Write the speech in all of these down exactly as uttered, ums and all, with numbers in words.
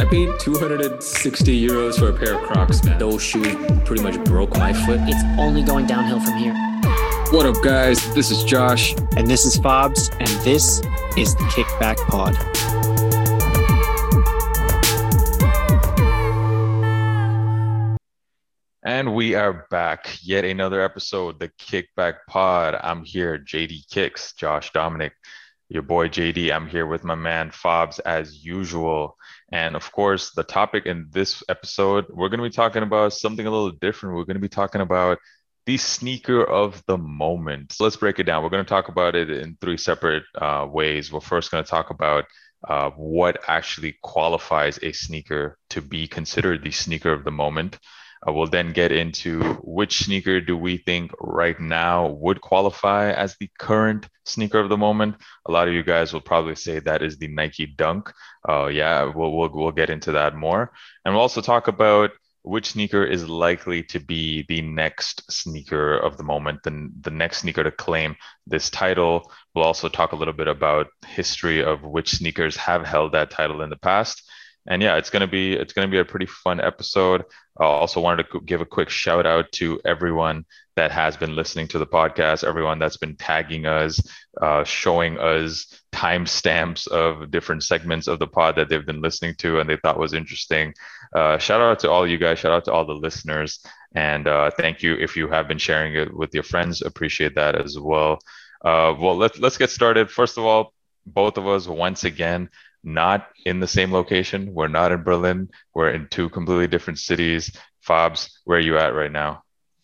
paid two hundred sixty euros for a pair of Crocs, man. Those shoes pretty much broke my foot. It's only going downhill from here. What up, guys? This is Josh. And this is Fobs, and this is the Kickback Pod. And we are back. Yet another episode, the Kickback Pod. I'm here, J D Kicks, Josh Dominic, your boy J D. I'm here with my man Fobs as usual. And of course, the topic in this episode, we're going to be talking about something a little different. We're going to be talking about the sneaker of the moment. So let's break it down. We're going to talk about it in three separate uh, ways. We're first going to talk about uh, what actually qualifies a sneaker to be considered the sneaker of the moment. Uh, we'll then get into which sneaker do we think right now would qualify as the current sneaker of the moment. A lot of you guys will probably say that is the Nike Dunk. Uh, yeah, we'll, we'll we'll get into that more. And we'll also talk about which sneaker is likely to be the next sneaker of the moment, the, the next sneaker to claim this title. We'll also talk a little bit about history of which sneakers have held that title in the past. And yeah, it's gonna be it's gonna be a pretty fun episode. I also wanted to give a quick shout out to everyone that has been listening to the podcast, everyone that's been tagging us, uh, showing us timestamps of different segments of the pod that they've been listening to and they thought was interesting. Uh, shout out to all you guys, shout out to all the listeners, and uh, thank you if you have been sharing it with your friends. Appreciate that as well. Uh, well, let's let's get started. First of all, both of us once again not in the same location. We're not in Berlin. We're in two completely different cities. Fobs, where are you at right now?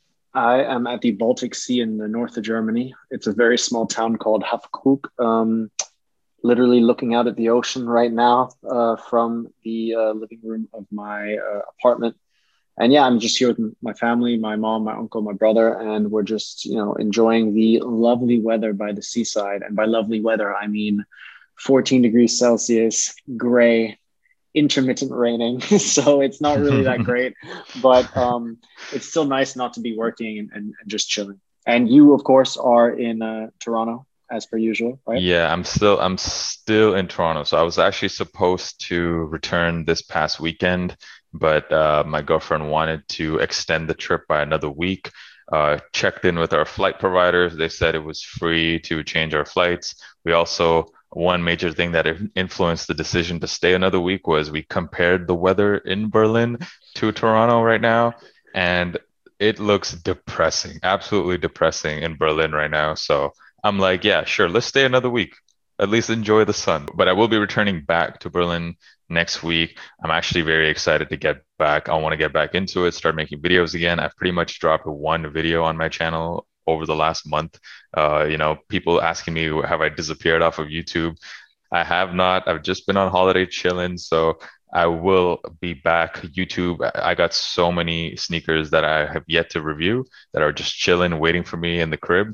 I am at the Baltic Sea in the north of Germany. It's a very small town called Hafkrug. Um, literally looking out at the ocean right now uh, from the uh, living room of my uh, apartment. And yeah, I'm just here with my family, my mom, my uncle, my brother, and we're just, you know, enjoying the lovely weather by the seaside. And by lovely weather, I mean fourteen degrees Celsius, gray, intermittent raining. So it's not really that great, but um, it's still nice not to be working and, and, and just chilling. And you, of course, are in uh, Toronto as per usual, right? Yeah, I'm still I'm still in Toronto. So I was actually supposed to return this past weekend, but uh, my girlfriend wanted to extend the trip by another week. Uh, checked in with our flight providers. They said it was free to change our flights. We also One major thing that influenced the decision to stay another week was we compared the weather in Berlin to Toronto right now, and it looks depressing, absolutely depressing in Berlin right now. So I'm like, yeah, sure, let's stay another week. At least enjoy the sun. But I will be returning back to Berlin next week. I'm actually very excited to get back. I want to get back into it, start making videos again. I've pretty much dropped one video on my channel over the last month. Uh, you know, people asking me, have I disappeared off of YouTube? I have not. I've just been on holiday chilling. So I will be back. YouTube, I got so many sneakers that I have yet to review that are just chilling, waiting for me in the crib.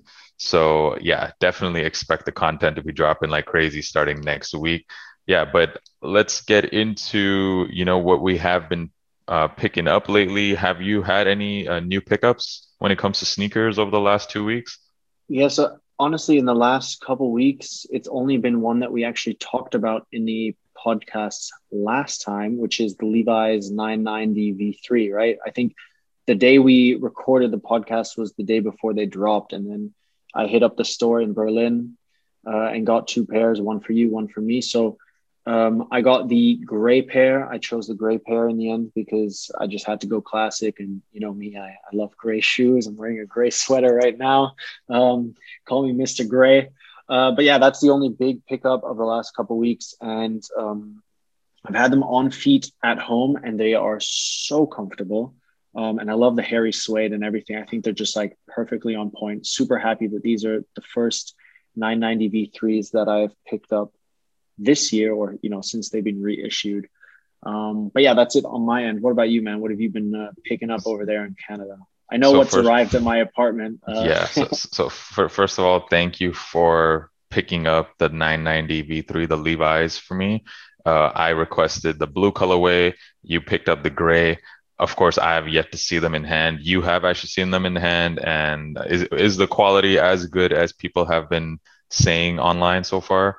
So yeah, definitely expect the content to be dropping like crazy starting next week. Yeah, but let's get into, you know, what we have been uh, picking up lately. Have you had any uh, new pickups when it comes to sneakers over the last two weeks? Yeah, so honestly, in the last couple weeks, it's only been one that we actually talked about in the podcast last time, which is the Levi's nine ninety V three, right? I think the day we recorded the podcast was the day before they dropped. And then I hit up the store in Berlin uh, and got two pairs, one for you, one for me. So Um, I got the gray pair. I chose the gray pair in the end because I just had to go classic. And you know me, I, I love gray shoes. I'm wearing a gray sweater right now. Um, call me Mister Gray. Uh, but yeah, that's the only big pickup of the last couple of weeks. And um, I've had them on feet at home and they are so comfortable. Um, and I love the hairy suede and everything. I think they're just like perfectly on point. Super happy that these are the first nine ninety V threes that I've picked up this year, or you know, since they've been reissued. Um, but yeah, that's it on my end. What about you, man? What have you been uh, picking up over there in Canada? I know so what's first, arrived at my apartment. Uh, yeah. So, so for, first of all, thank you for picking up the nine ninety V three, the Levi's for me. Uh, I requested the blue colorway. You picked up the gray. Of course, I have yet to see them in hand. You have actually seen them in hand, and is is the quality as good as people have been saying online so far?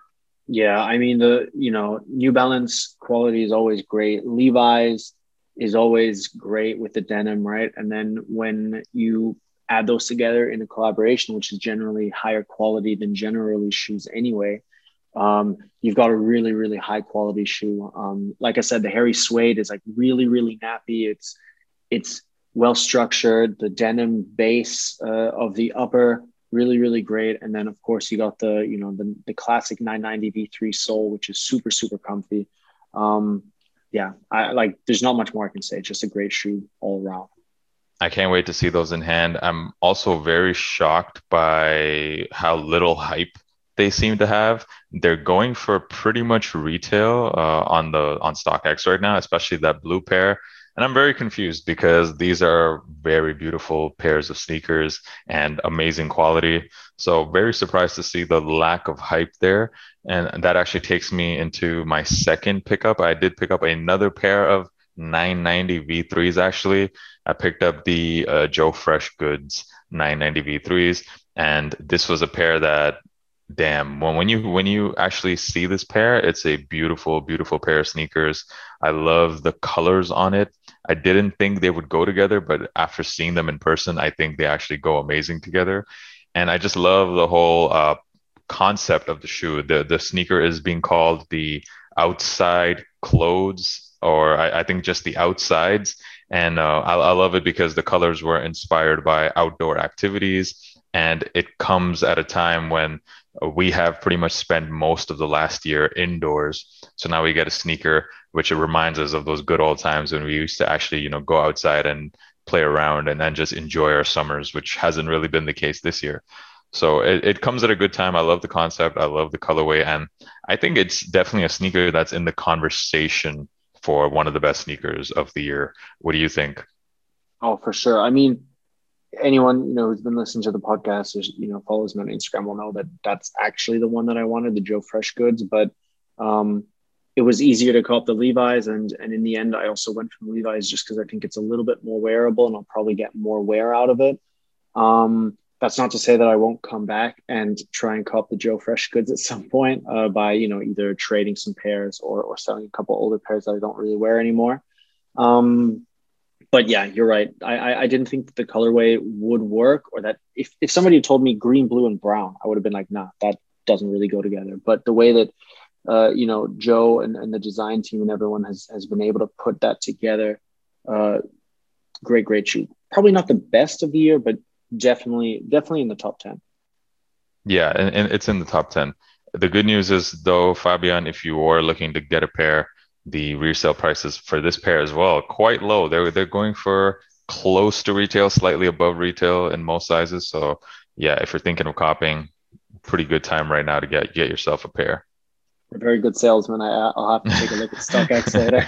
Yeah, I mean the you know New Balance quality is always great. Levi's is always great with the denim, right? And then when you add those together in a collaboration, which is generally higher quality than generally shoes anyway, um, you've got a really really high quality shoe. Um, like I said, the Harry Suede is like really really nappy. It's it's well structured. The denim base uh, of the upper really really great, and then of course you got the you know the the classic nine ninety V three sole, which is super super comfy. Um, yeah, I like. There's not much more I can say. It's just a great shoe all around. I can't wait to see those in hand. I'm also very shocked by how little hype they seem to have. They're going for pretty much retail uh, on the on StockX right now, especially that blue pair. And I'm very confused because these are very beautiful pairs of sneakers and amazing quality. So very surprised to see the lack of hype there. And that actually takes me into my second pickup. I did pick up another pair of nine ninety V threes actually. I picked up the uh, Joe Freshgoods nine ninety V threes, and this was a pair that, damn, when, when you when you actually see this pair, it's a beautiful, beautiful pair of sneakers. I love the colors on it. I didn't think they would go together, but after seeing them in person, I think they actually go amazing together. And I just love the whole uh, concept of the shoe. The the sneaker is being called the outside clothes, or I, I think just the outsides. And uh, I, I love it because the colors were inspired by outdoor activities, and it comes at a time when we have pretty much spent most of the last year indoors. So now we get a sneaker, which it reminds us of those good old times when we used to actually, you know, go outside and play around and then just enjoy our summers, which hasn't really been the case this year. So it, it comes at a good time. I love the concept. I love the colorway. And I think it's definitely a sneaker that's in the conversation for one of the best sneakers of the year. What do you think? Oh, for sure. I mean, anyone you know who's been listening to the podcast or you know follows me on Instagram will know that that's actually the one that I wanted, the Joe Freshgoods. But um, it was easier to cop the Levi's, and and in the end, I also went for Levi's just because I think it's a little bit more wearable, and I'll probably get more wear out of it. Um, that's not to say that I won't come back and try and cop the Joe Freshgoods at some point uh, by you know either trading some pairs or or selling a couple older pairs that I don't really wear anymore. Um, But yeah, you're right. I, I I didn't think that the colorway would work, or that if, if somebody had told me green, blue, and brown, I would have been like, nah, that doesn't really go together. But the way that, uh, you know, Joe and, and the design team and everyone has, has been able to put that together, uh, great, great shoe. Probably not the best of the year, but definitely, definitely in the top ten. Yeah, and, and it's in the top ten. The good news is, though, Fabian, if you are looking to get a pair, the resale prices for this pair as well, quite low. They're they're going for close to retail, slightly above retail in most sizes. So yeah, if you're thinking of copying, pretty good time right now to get get yourself a pair. A very good salesman. I, I'll have to take a look at StockX later.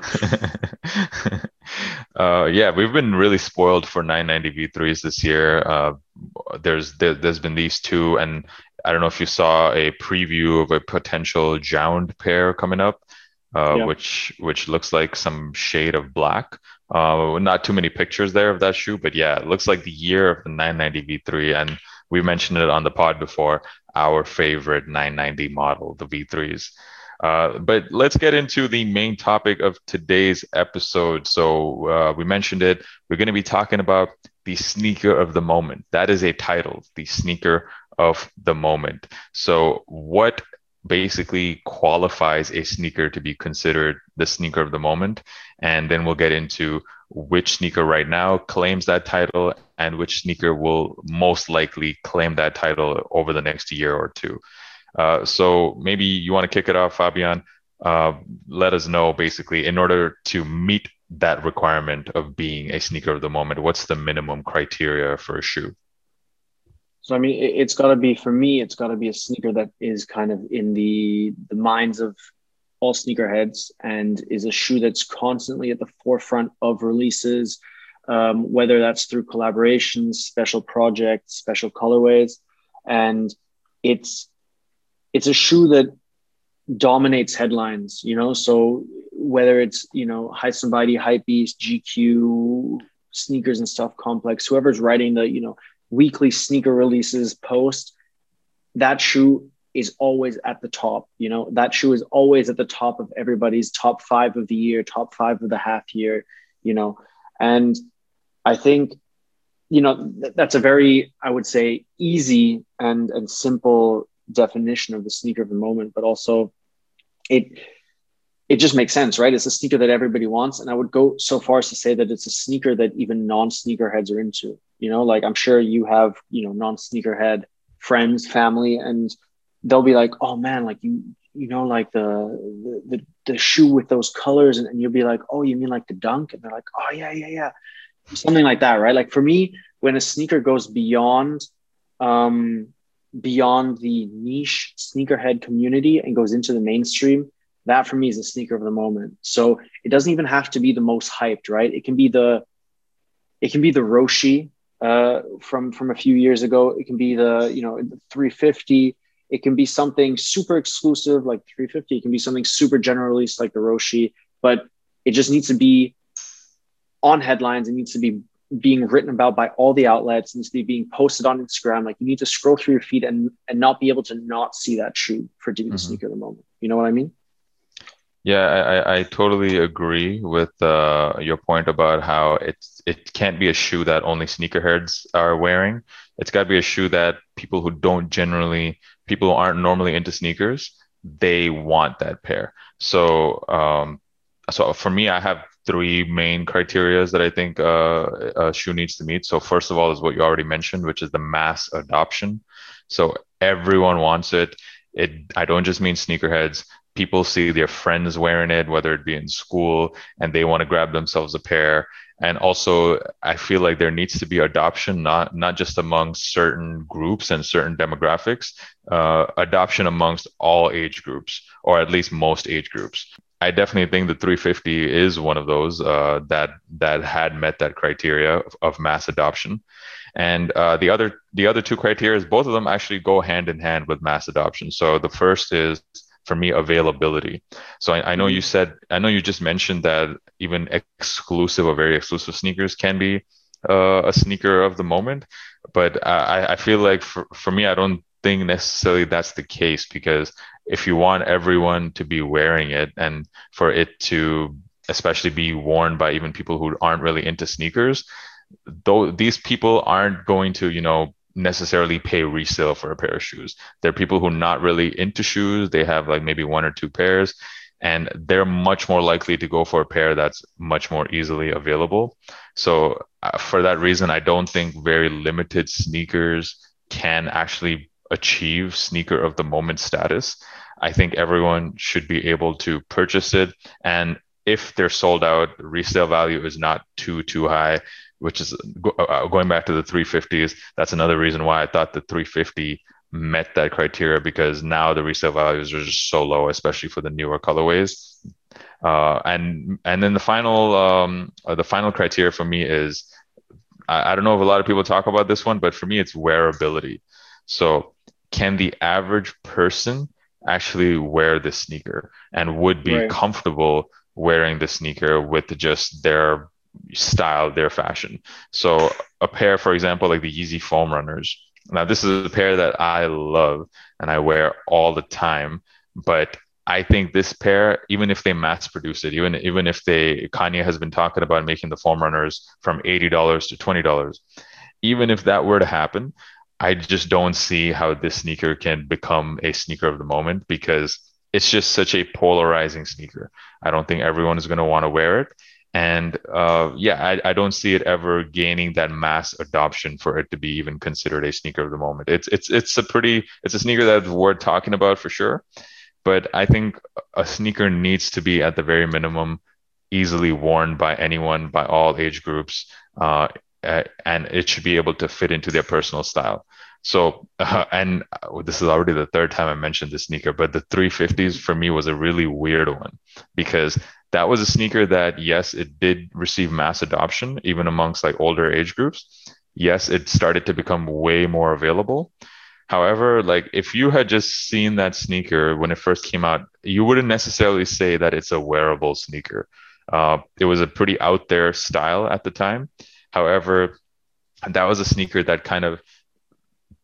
uh, yeah, we've been really spoiled for nine ninety V threes this year. Uh, there's there, there's been these two, and I don't know if you saw a preview of a potential Jound pair coming up. Uh, yeah. which which looks like some shade of black. Uh, not too many pictures there of that shoe, but yeah, it looks like the year of the nine ninety V three. And we mentioned it on the pod before, our favorite nine ninety model, the V threes. Uh, but let's get into the main topic of today's episode. So uh, we mentioned it. We're going to be talking about the sneaker of the moment. That is a title, the sneaker of the moment. So what basically qualifies a sneaker to be considered the sneaker of the moment, and then we'll get into which sneaker right now claims that title and which sneaker will most likely claim that title over the next year or two. Uh, so maybe you want to kick it off, Fabian. Uh, let us know, basically, in order to meet that requirement of being a sneaker of the moment, what's the minimum criteria for a shoe? So, I mean, it's got to be, for me, it's got to be a sneaker that is kind of in the the minds of all sneakerheads and is a shoe that's constantly at the forefront of releases, um, whether that's through collaborations, special projects, special colorways. And it's it's a shoe that dominates headlines, you know, so whether it's, you know, Highsnobiety, Hypebeast, G Q, Sneakers and Stuff Complex, whoever's writing the, you know, weekly sneaker releases post, that shoe is always at the top. You know, that shoe is always at the top of everybody's top five of the year, top five of the half year, you know. And I think, you know, th- that's a very, I would say, easy and and simple definition of the sneaker of the moment, but also it it just makes sense, right? It's a sneaker that everybody wants. And I would go so far as to say that it's a sneaker that even non-sneakerheads are into. You know, like I'm sure you have, you know, non-sneakerhead friends, family, and they'll be like, oh man, like you, you know, like the the the shoe with those colors, and, and you'll be like, oh, you mean like the Dunk? And they're like, oh yeah, yeah, yeah. Something like that, right? Like for me, when a sneaker goes beyond um beyond the niche sneakerhead community and goes into the mainstream, that for me is a sneaker of the moment. So it doesn't even have to be the most hyped, right? It can be the it can be the Roshi uh, from from a few years ago. It can be the, you know, the three fifty. It can be something super exclusive like three fifty. It can be something super general release like the Roshi, but it just needs to be on headlines. It needs to be being written about by all the outlets. It needs to be being posted on Instagram. Like you need to scroll through your feed and and not be able to not see that shoe for it to be the Mm-hmm. sneaker of the moment. You know what I mean? Yeah, I, I I totally agree with uh, your point about how it's it can't be a shoe that only sneakerheads are wearing. It's got to be a shoe that people who don't generally, people who aren't normally into sneakers, they want that pair. So, um, so for me, I have three main criterias that I think uh, a shoe needs to meet. So first of all is what you already mentioned, which is the mass adoption. So everyone wants it. It I don't just mean sneakerheads. People see their friends wearing it, whether it be in school, and they want to grab themselves a pair. And also, I feel like there needs to be adoption, not not just among certain groups and certain demographics, uh, adoption amongst all age groups, or at least most age groups. I definitely think the three fifty is one of those uh, that that had met that criteria of, of mass adoption. And uh, the other the other two criteria, both of them actually go hand in hand with mass adoption. So the first is, for me, availability. So I, I know Mhm. you said, I know you just mentioned that even exclusive or very exclusive sneakers can be uh, a sneaker of the moment. But I, I feel like for, for me, I don't think necessarily that's the case, because if you want everyone to be wearing it and for it to especially be worn by even people who aren't really into sneakers, though these people aren't going to, you know, necessarily pay resale for a pair of shoes. They're people who are not really into shoes. They have like maybe one or two pairs, and they're much more likely to go for a pair that's much more easily available. So uh, for that reason, I don't think very limited sneakers can actually achieve sneaker of the moment status. I think everyone should be able to purchase it. And if they're sold out, resale value is not too, too high, which is go, uh, going back to the three fifties. That's another reason why I thought the three fifty met that criteria, because now the resale values are just so low, especially for the newer colorways. Uh, and and then the final um, uh, the final criteria for me is, I, I don't know if a lot of people talk about this one, but for me it's wearability. So can the average person actually wear this sneaker and would be Right. comfortable wearing the sneaker with just their style, their fashion? So a pair, for example, like the Yeezy Foam Runners. Now, this is a pair that I love and I wear all the time, but I think this pair, even if they mass produce it, even even if they Kanye has been talking about making the Foam Runners from eighty dollars to twenty dollars, even if that were to happen, I just don't see how this sneaker can become a sneaker of the moment, because it's just such a polarizing sneaker. I don't think everyone is going to want to wear it. And uh, yeah, I, I don't see it ever gaining that mass adoption for it to be even considered a sneaker of the moment. It's it's it's a pretty it's a sneaker that's worth talking about for sure. But I think a sneaker needs to be at the very minimum easily worn by anyone, by all age groups, uh, a- and it should be able to fit into their personal style. So, uh, and uh, this is already the third time I mentioned this sneaker, but the three fifties for me was a really weird one, because that was a sneaker that, yes, it did receive mass adoption, even amongst like older age groups. Yes, it started to become way more available. However, like if you had just seen that sneaker when it first came out, you wouldn't necessarily say that it's a wearable sneaker. Uh, it was a pretty out there style at the time. However, that was a sneaker that kind of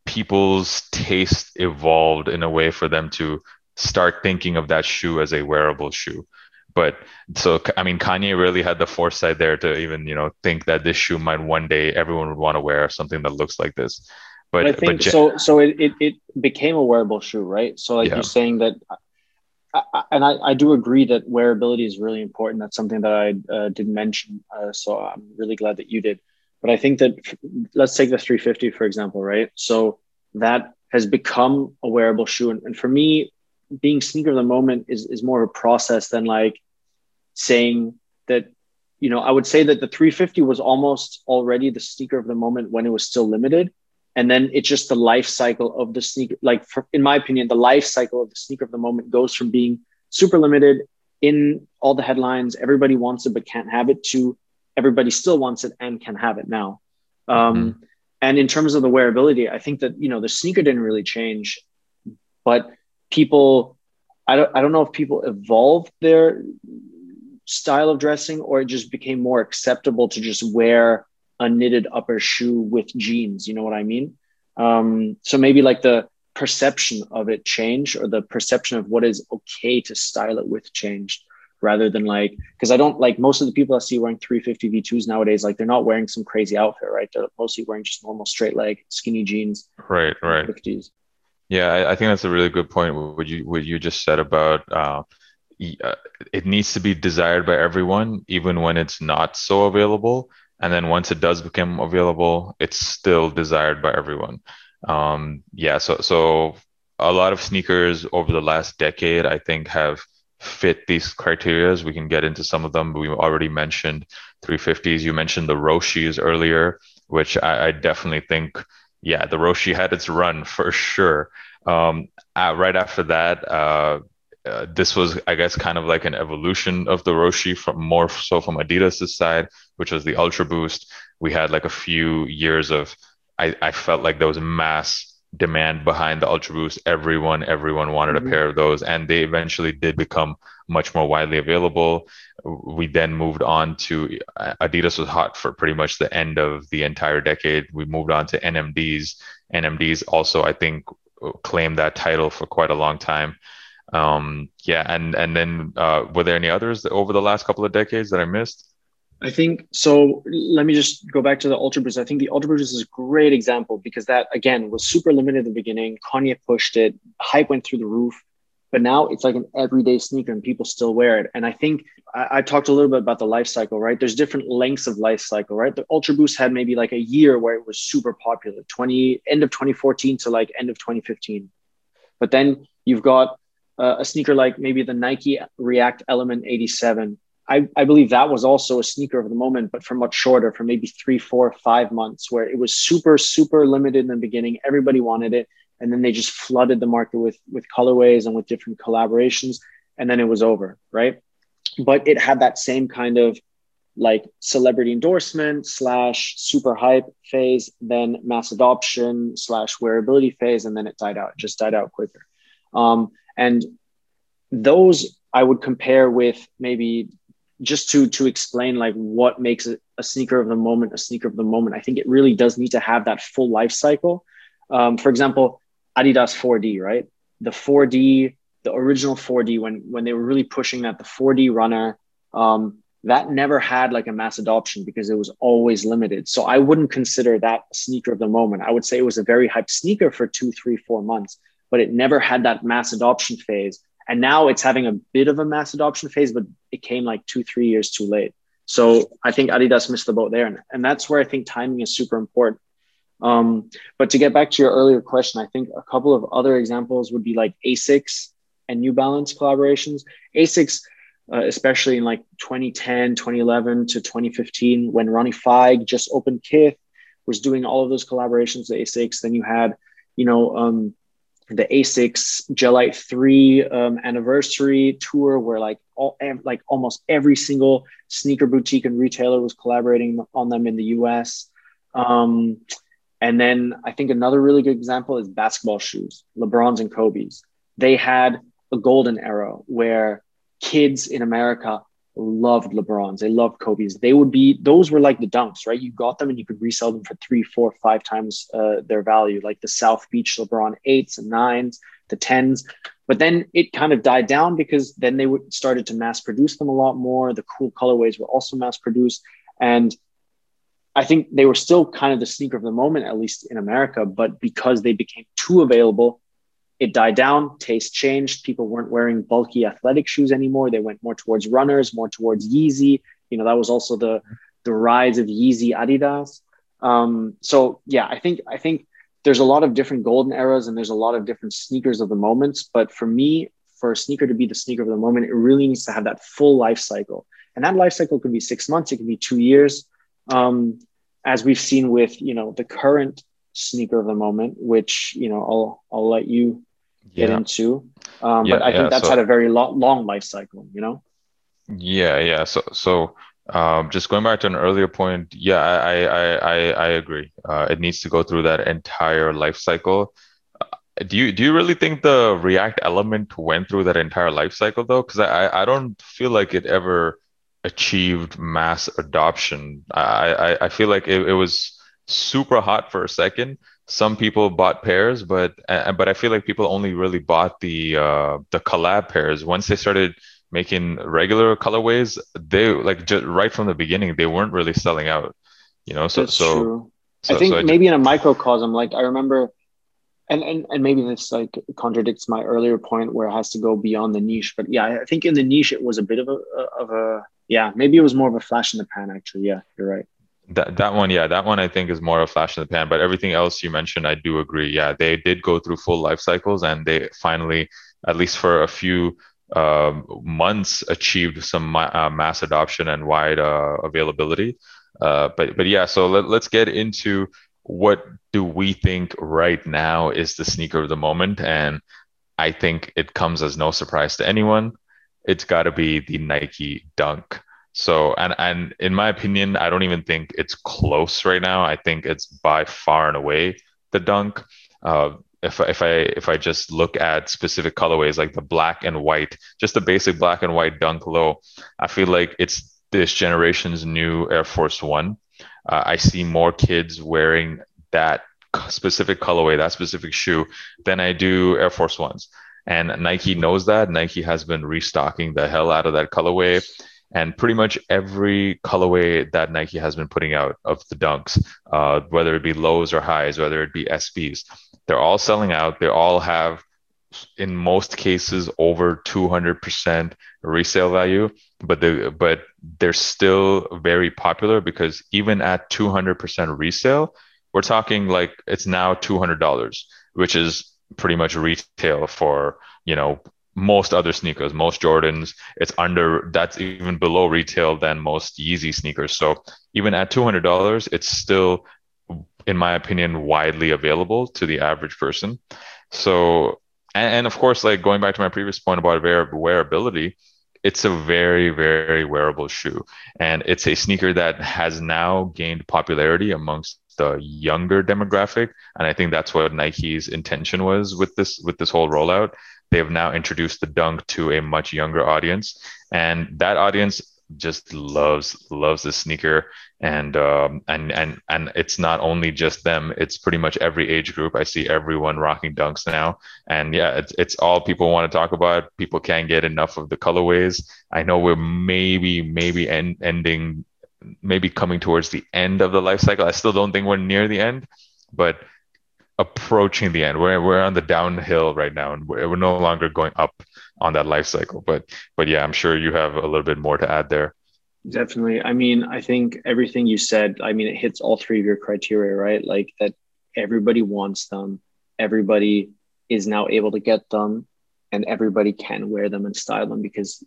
people's taste evolved in a way for them to start thinking of that shoe as a wearable shoe. But so, I mean, Kanye really had the foresight there to even, you know, think that this shoe might one day everyone would want to wear something that looks like this. But, but I think but, so. So it, it it became a wearable shoe, right? So like yeah. you're saying that, I, and I, I do agree that wearability is really important. That's something that I uh, didn't mention. Uh, so I'm really glad that you did. But I think that let's take the three fifty for example, right? So that has become a wearable shoe, and, and for me, being sneaker of the moment is is more of a process than like saying that, you know, I would say that the three fifty was almost already the sneaker of the moment when it was still limited. And then it's just the life cycle of the sneaker. Like, for, in my opinion, the life cycle of the sneaker of the moment goes from being super limited in all the headlines, everybody wants it but can't have it, to everybody still wants it and can have it now. Um, mm-hmm. And in terms of the wearability, I think that, you know, the sneaker didn't really change, but people, I don't, I don't know if people evolved their style of dressing or it just became more acceptable to just wear a knitted upper shoe with jeans. You know what I mean? Um, so maybe like the perception of it changed, or the perception of what is okay to style it with changed, rather than like, because I don't like most of the people I see wearing three fifty V twos nowadays, like they're not wearing some crazy outfit, right? They're mostly wearing just normal straight leg, skinny jeans. Right, right. fifties. Yeah, I, I think that's a really good point. What you what you just said about uh, it needs to be desired by everyone, even when it's not so available. And then once it does become available, it's still desired by everyone. Um, yeah, so so a lot of sneakers over the last decade, I think, have fit these criterias. We can get into some of them, but we already mentioned three fifties. You mentioned the Roshis earlier, which I, I definitely think, yeah, the Roshi had its run for sure. Um, uh, right after that, uh, Uh, this was, I guess, kind of like an evolution of the Roshi, from more so from Adidas's side, which was the Ultra Boost. We had like a few years of, I, I felt like there was mass demand behind the Ultra Boost. Everyone, everyone wanted mm-hmm. a pair of those, and they eventually did become much more widely available. We then moved on to, Adidas was hot for pretty much the end of the entire decade. We moved on to N M Ds. N M Ds also, I think, claimed that title for quite a long time. Um, yeah, and and then uh, were there any others over the last couple of decades that I missed? I think so. Let me just go back to the Ultra Boost. I think the Ultra Boost is a great example because that, again, was super limited at the beginning. Kanye pushed it, hype went through the roof, but now it's like an everyday sneaker and people still wear it. And I think I, I talked a little bit about the life cycle, right? There's different lengths of life cycle, right? The Ultra Boost had maybe like a year where it was super popular, twenty end of twenty fourteen to like end of twenty fifteen. But then you've got Uh, a sneaker like maybe the Nike React Element eighty-seven. I, I believe that was also a sneaker of the moment, but for much shorter, for maybe three, four, five months, where it was super, super limited in the beginning. Everybody wanted it. And then they just flooded the market with, with colorways and with different collaborations. And then it was over, right? But it had that same kind of like celebrity endorsement slash super hype phase, then mass adoption slash wearability phase, and then it died out. It just died out quicker. Um, And those I would compare with maybe just to, to explain like what makes a, a sneaker of the moment, a sneaker of the moment. I think it really does need to have that full life cycle. Um, for example, Adidas four D, right? The four D, the original four D, when, when they were really pushing that, the four D runner, um, that never had like a mass adoption because it was always limited. So I wouldn't consider that a sneaker of the moment. I would say it was a very hyped sneaker for two, three, four months. But it never had that mass adoption phase. And now it's having a bit of a mass adoption phase, but it came like two, three years too late. So I think Adidas missed the boat there. And, and that's where I think timing is super important. Um, but to get back to your earlier question, I think a couple of other examples would be like ASICS and New Balance collaborations. ASICS, uh, especially in like twenty ten, twenty eleven to twenty fifteen, when Ronnie Fieg just opened Kith, was doing all of those collaborations with ASICS. Then you had, you know, um, the ASICS Gelite three um, anniversary tour, where like all like almost every single sneaker boutique and retailer was collaborating on them in the U S. Um, and then I think another really good example is basketball shoes, LeBrons and Kobe's. They had a golden era where kids in America loved LeBrons. They loved Kobe's. They would be, those were like the dunks, right? You got them and you could resell them for three, four, five times uh, their value, like the South Beach LeBron eights and nines, the tens. But then it kind of died down because then they would started to mass produce them a lot more. The cool colorways were also mass produced. And I think they were still kind of the sneaker of the moment, at least in America. But because they became too available, it died down, taste changed. People weren't wearing bulky athletic shoes anymore. They went more towards runners, more towards Yeezy. You know, that was also the, the rise of Yeezy Adidas. Um, so yeah, I think, I think there's a lot of different golden eras and there's a lot of different sneakers of the moments. But for me, for a sneaker to be the sneaker of the moment, it really needs to have that full life cycle. And that life cycle could be six months. It could be two years. Um, as we've seen with, you know, the current sneaker of the moment, which, you know, I'll, I'll let you get Yeah. into. Um, Yeah, but I yeah. think that's So had a very lo- long life cycle, you know? yeah, yeah. So so um, just going back to an earlier point, yeah, I I I I I agree. Uh, it needs to go through that entire life cycle. Do you do you really think the React element went through that entire life cycle though? Because I I I don't feel like it ever achieved mass adoption. I I, I feel like it, it was super hot for a second. Some people bought pairs, but uh, but I feel like people only really bought the uh the collab pairs. Once they started making regular colorways, they like just right from the beginning, they weren't really selling out, you know. So That's so true. I so so think I just, maybe in a microcosm, like I remember, and, and, and maybe this like contradicts my earlier point where it has to go beyond the niche, but yeah, I think in the niche, it was a bit of a, of a, yeah, maybe it was more of a flash in the pan actually. Yeah, you're right. that that one, yeah, that one I think is more a flash in the pan. But everything else you mentioned, I do agree. Yeah, they did go through full life cycles, and they finally, at least for a few um, months, achieved some ma uh, mass adoption and wide uh, availability. Uh, but but yeah, so let, let's get into what do we think right now is the sneaker of the moment, and I think it comes as no surprise to anyone. It's got to be the Nike Dunk. So, and and in my opinion, I don't even think it's close right now. I think it's by far and away the Dunk. Uh, if I- if I if I just look at specific colorways like the black and white, just the basic black and white Dunk Low, I feel like it's this generation's new Air Force One. Uh, I see more kids wearing that specific colorway, that specific shoe, than I do Air Force Ones. And Nike knows that. Nike has been restocking the hell out of that colorway. And pretty much every colorway that Nike has been putting out of the Dunks, uh, whether it be lows or highs, whether it be S Bs, they're all selling out. They all have, in most cases, over two hundred percent resale value, but they but they're still very popular because even at two hundred percent resale, we're talking like it's now two hundred dollars, which is pretty much retail for, you know, most other sneakers, most Jordans. It's under, that's even below retail than most Yeezy sneakers. So even at two hundred dollars, it's still, in my opinion, widely available to the average person. So, and, and of course, like going back to my previous point about wear, wearability, it's a very, very wearable shoe. And it's a sneaker that has now gained popularity amongst the younger demographic. And I think that's what Nike's intention was with this, with this whole rollout. They have now introduced the Dunk to a much younger audience, and that audience just loves loves the sneaker. And um, and and and it's not only just them; it's pretty much every age group. I see everyone rocking Dunks now, and yeah, it's it's all people want to talk about. People can't get enough of the colorways. I know we're maybe maybe end, ending, maybe coming towards the end of the life cycle. I still don't think we're near the end, but approaching the end. We're we're on the downhill right now, and we're, we're no longer going up on that life cycle. But but yeah, I'm sure you have a little bit more to add there. Definitely. I mean, I think everything you said, I mean, it hits all three of your criteria, right? Like that everybody wants them, everybody is now able to get them, and everybody can wear them and style them because,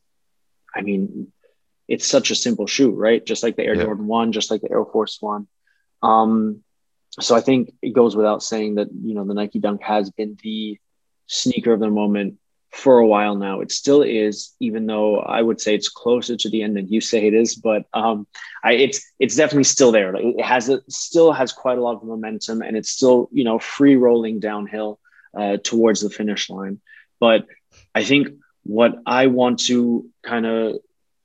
I mean, it's such a simple shoe, right? Just like the Air Yeah. Jordan one, just like the Air Force One. Um, So I think it goes without saying that, you know, the Nike Dunk has been the sneaker of the moment for a while now. It still is, even though I would say it's closer to the end than you say it is, but um, I, it's it's definitely still there. Like it has it still has quite a lot of momentum, and it's still, you know, free rolling downhill uh, towards the finish line. But I think what I want to kind of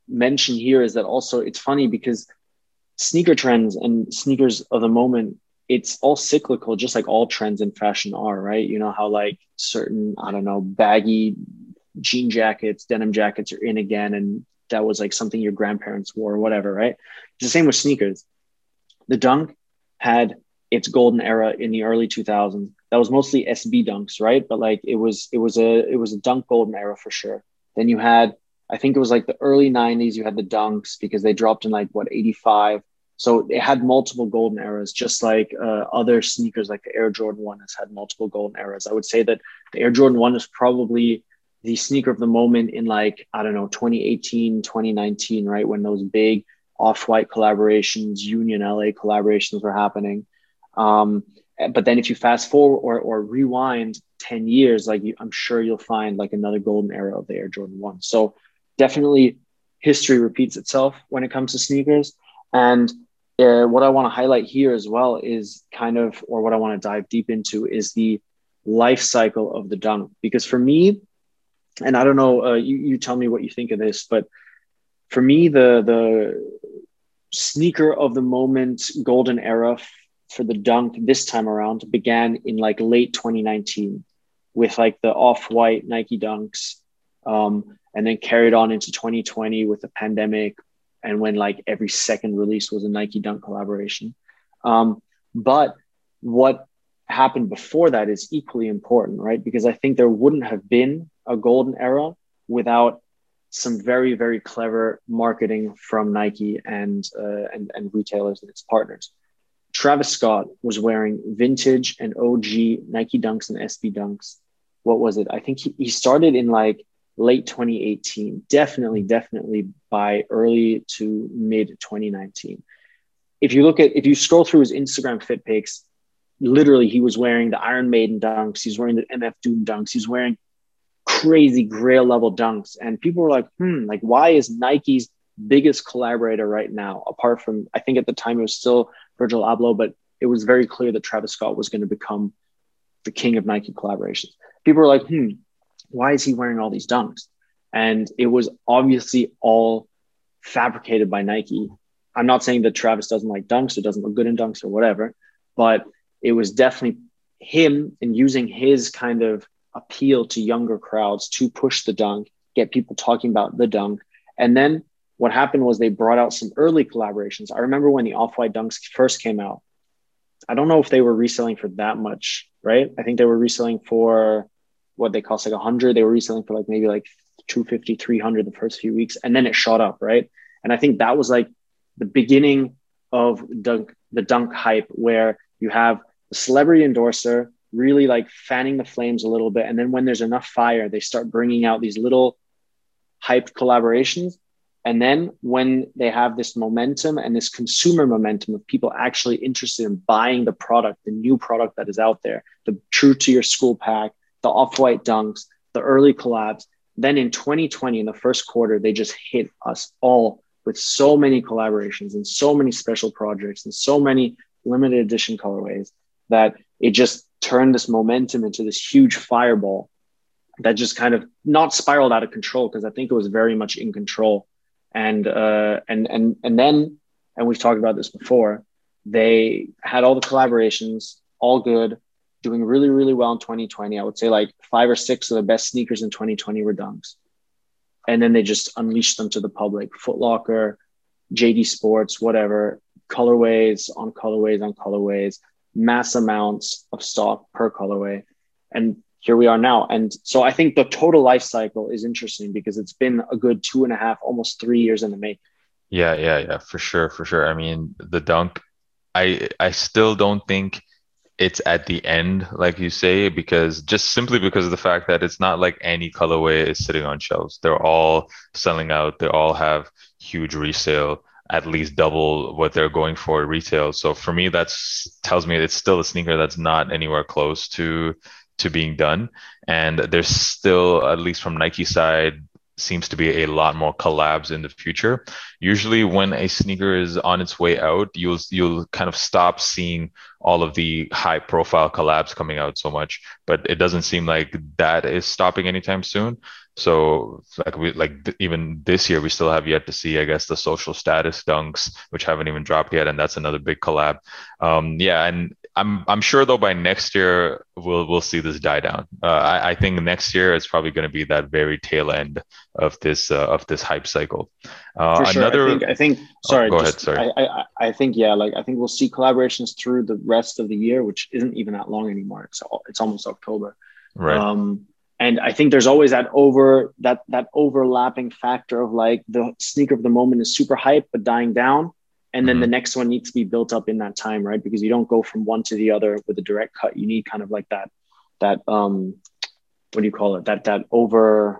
mention here is that also it's funny because sneaker trends and sneakers of the moment, it's all cyclical, just like all trends in fashion are, right? You know how like certain, I don't know, baggy jean jackets, denim jackets are in again. And that was like something your grandparents wore or whatever, right? It's the same with sneakers. The Dunk had its golden era in the early two thousands. That was mostly S B Dunks, right? But like it was, it was a, it was a Dunk golden era for sure. Then you had, I think it was like the early nineties, you had the Dunks because they dropped in like what, eighty-five. So it had multiple golden eras, just like uh, other sneakers, like the Air Jordan one has had multiple golden eras. I would say that the Air Jordan one is probably the sneaker of the moment in like, I don't know, twenty eighteen, twenty nineteen, right? When those big Off-White collaborations, Union L A collaborations were happening. Um, but then if you fast forward or, or rewind ten years, like you, I'm sure you'll find like another golden era of the Air Jordan one. So definitely history repeats itself when it comes to sneakers. And uh, what I want to highlight here as well is kind of, or what I want to dive deep into is the life cycle of the Dunk. Because for me, and I don't know, uh, you, you tell me what you think of this, but for me, the, the sneaker of the moment golden era f- for the Dunk this time around began in like late twenty nineteen with like the Off-White Nike Dunks, um, and then carried on into twenty twenty with the pandemic, and when like every second release was a Nike Dunk collaboration. Um, but what happened before that is equally important, right? Because I think there wouldn't have been a golden era without some very, very clever marketing from Nike and, uh, and, and retailers and its partners. Travis Scott was wearing vintage and O G Nike Dunks and S B Dunks. What was it? I think he, he started in like late twenty eighteen, definitely, definitely by early to mid twenty nineteen. If you look at, if you scroll through his Instagram fit pics, literally he was wearing the Iron Maiden Dunks. He's wearing the M F Doom Dunks. He's wearing crazy grail level Dunks. And people were like, hmm, like why is Nike's biggest collaborator right now, apart from, I think at the time it was still Virgil Abloh, but it was very clear that Travis Scott was going to become the king of Nike collaborations. People were like, hmm, why is he wearing all these Dunks? And it was obviously all fabricated by Nike. I'm not saying that Travis doesn't like Dunks or doesn't look good in Dunks or whatever, but it was definitely him and using his kind of appeal to younger crowds to push the Dunk, get people talking about the Dunk. And then what happened was they brought out some early collaborations. I remember when the Off-White Dunks first came out, I don't know if they were reselling for that much, right? I think they were reselling for what they cost like a hundred. They were reselling for like maybe like two fifty, three hundred the first few weeks. And then it shot up, right? And I think that was like the beginning of dunk, the Dunk hype, where you have the celebrity endorser really like fanning the flames a little bit. And then when there's enough fire, they start bringing out these little hyped collaborations. And then when they have this momentum and this consumer momentum of people actually interested in buying the product, the new product that is out there, the true to your school pack, the Off-White Dunks, the early collabs, then in twenty twenty, in the first quarter, they just hit us all with so many collaborations and so many special projects and so many limited edition colorways that it just turned this momentum into this huge fireball that just kind of not spiraled out of control, because I think it was very much in control. And, uh, and, and, and then, and we've talked about this before, they had all the collaborations, all good, doing really, really well in twenty twenty. I would say like five or six of the best sneakers in twenty twenty were Dunks. And then they just unleashed them to the public. Foot Locker, J D Sports, whatever, colorways on colorways on colorways, mass amounts of stock per colorway. And here we are now. And so I think the total life cycle is interesting because it's been a good two and a half, almost three years in the making. Yeah, yeah, yeah, for sure, for sure. I mean, the Dunk, I I still don't think it's at the end, like you say, because just simply because of the fact that it's not like any colorway is sitting on shelves. They're all selling out. They all have huge resale, at least double what they're going for retail. So for me, that's tells me it's still a sneaker that's not anywhere close to to being done. And there's still, at least from Nike side, seems to be a lot more collabs in the future. Usually when a sneaker is on its way out, you'll you'll kind of stop seeing all of the high profile collabs coming out so much, but it doesn't seem like that is stopping anytime soon. So like we like th- even this year we still have yet to see, I guess, the social status dunks, which haven't even dropped yet, and that's another big collab. Um, yeah, and I'm I'm sure though by next year we'll we'll see this die down. Uh, I, I think next year it's probably going to be that very tail end of this uh, of this hype cycle. Uh, For sure. another, I think, I think, oh, sorry, go just, ahead. Sorry. I, I, I think, yeah, like, I think we'll see collaborations through the rest of the year, which isn't even that long anymore. It's, it's almost October. Right. Um, and I think there's always that over, that, that overlapping factor of like the sneaker of the moment is super hype, but dying down. And then mm-hmm. the next one needs to be built up in that time, right? Because you don't go from one to the other with a direct cut. You need kind of like that, that, um, what do you call it? That, that over,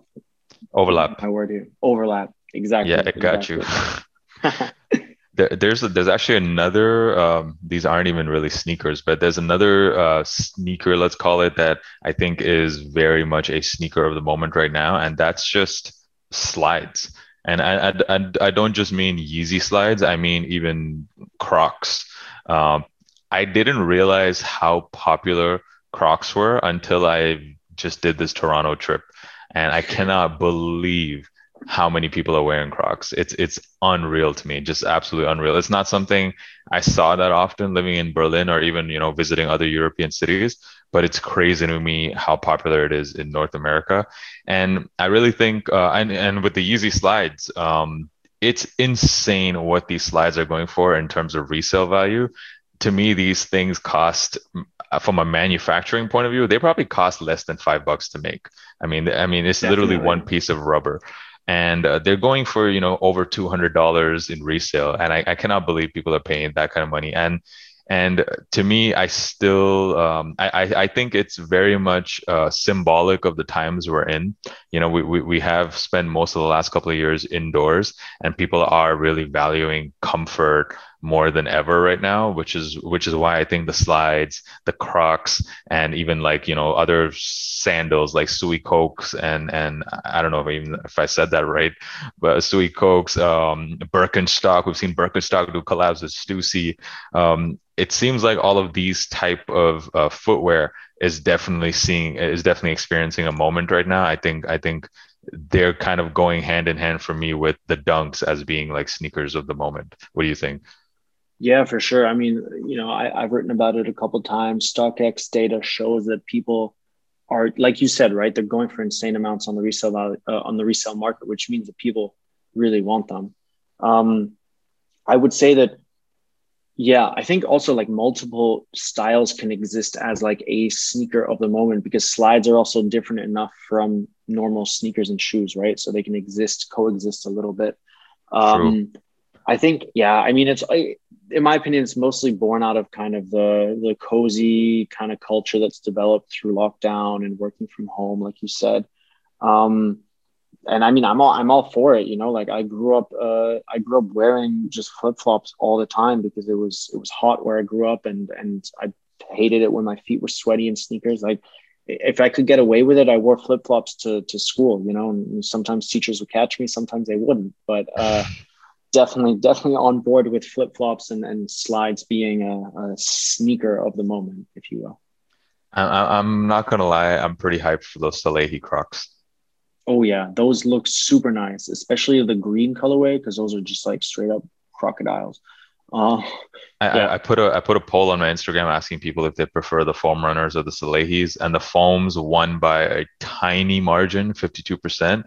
overlap. My word here. Overlap. Exactly. Yeah, it got exactly. you. there, there's a, there's actually another. Um, these aren't even really sneakers, but there's another uh, sneaker, let's call it, that I think is very much a sneaker of the moment right now, and that's just slides. And I I, I, I don't just mean Yeezy slides. I mean even Crocs. Um, I didn't realize how popular Crocs were until I just did this Toronto trip, and I cannot believe how many people are wearing Crocs. It's it's unreal to me, just absolutely unreal. It's not something I saw that often living in Berlin or even, you know, visiting other European cities, but it's crazy to me how popular it is in North America. And I really think, uh, and, and with the Yeezy slides, um, it's insane what these slides are going for in terms of resale value. To me, these things cost, from a manufacturing point of view, they probably cost less than five bucks to make. I mean, I mean, it's Definitely. literally one piece of rubber. And uh, they're going for, you know, over two hundred dollars in resale. And I, I cannot believe people are paying that kind of money. And and to me, I still, um, I, I I think it's very much uh, symbolic of the times we're in. You know, we, we, we have spent most of the last couple of years indoors, and people are really valuing comfort more than ever right now, which is which is why I think the slides, the Crocs, and even like, you know, other sandals like Sui Cokes and and I don't know if even if I said that right, but Sui Cokes, um, Birkenstock. We've seen Birkenstock do collabs with Stussy. Um, it seems like all of these type of uh, footwear is definitely seeing is definitely experiencing a moment right now. I think I think they're kind of going hand in hand for me with the Dunks as being like sneakers of the moment. What do you think? Yeah, for sure. I mean, you know, I, I've written about it a couple of times. StockX data shows that people are, like you said, right? They're going for insane amounts on the resale value, uh, on the resale market, which means that people really want them. Um, I would say that, yeah, I think also like multiple styles can exist as like a sneaker of the moment, because slides are also different enough from normal sneakers and shoes, right? So they can exist, coexist a little bit. Um, I think, yeah, I mean, it's, in my opinion, it's mostly born out of kind of the the cozy kind of culture that's developed through lockdown and working from home, like you said. Um, and I mean, I'm all I'm all for it, you know. Like I grew up, uh, I grew up wearing just flip flops all the time because it was it was hot where I grew up, and and I hated it when my feet were sweaty in sneakers. Like if I could get away with it, I wore flip flops to to school, you know. And sometimes teachers would catch me, sometimes they wouldn't, but. Uh, Definitely, definitely on board with flip-flops and, and slides being a, a sneaker of the moment, if you will. I, I'm not gonna lie, I'm pretty hyped for those Salehi Crocs. Oh yeah, those look super nice, especially the green colorway, because those are just like straight up crocodiles. Uh, I, yeah. I, I put a I put a poll on my Instagram asking people if they prefer the foam runners or the Salehis, and the foams won by a tiny margin, fifty-two percent.